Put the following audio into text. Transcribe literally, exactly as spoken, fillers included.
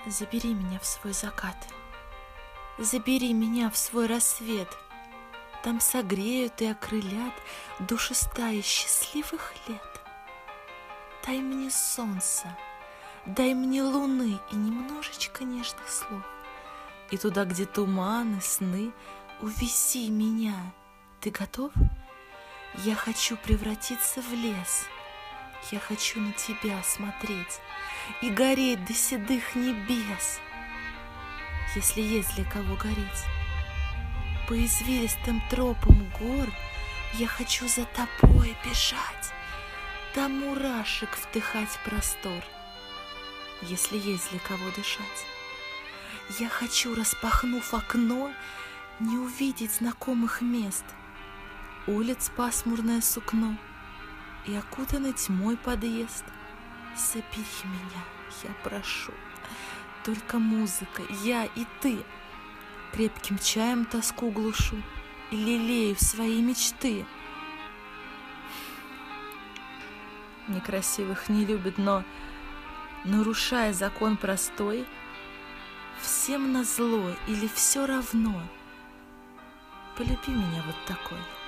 Забери меня в свой закат, забери меня в свой рассвет. Там согреют и окрылят души стаи счастливых лет. Дай мне солнца, дай мне луны и немножечко нежных слов. И туда, где туманы, сны, увези меня. Ты готов? Я хочу превратиться в лес. Я хочу на тебя смотреть и гореть до седых небес, если есть для кого гореть. По извилистым тропам гор я хочу за тобой бежать, до мурашек вдыхать простор, если есть для кого дышать. Я хочу, распахнув окно, не увидеть знакомых мест, улиц пасмурное сукно и окутанный тьмой подъезд. Забери меня, я прошу, только музыка, я и ты. Крепким чаем тоску глушу и лелею свои мечты. Некрасивых не любят, но, нарушая закон простой, всем назло или все равно, полюби меня вот такой.